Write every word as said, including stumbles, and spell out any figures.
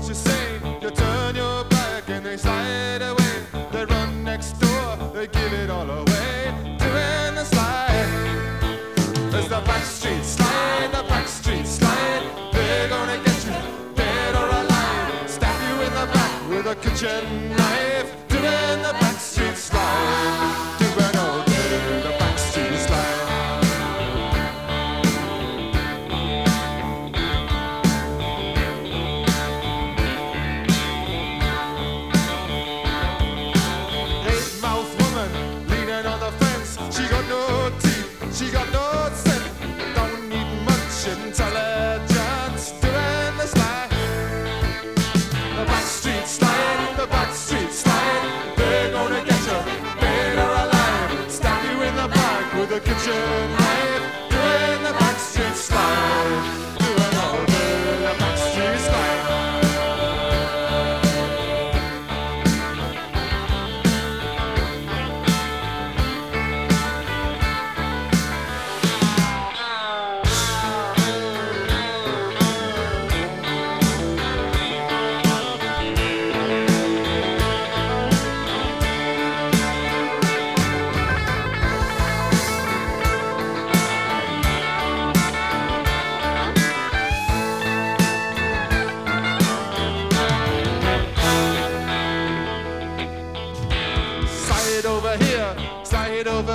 what you say. You turn your back and they slide away. They run next door, they give it all away. Doing the slide. There's the back street slide, the back street slide. They're gonna get you, dead or alive. Stab you in the back with a kitchen knife. Doing the back street slide. Doing all day the back street slide. She got no teeth, she got no scent, don't need much intelligence. Doing the slide, the back street slide, the back street slide. They're gonna get you, dead or alive. Stab you in the back with a kitchen knife. Doing the back street slide, doing all day the back street slide. Over here, slide over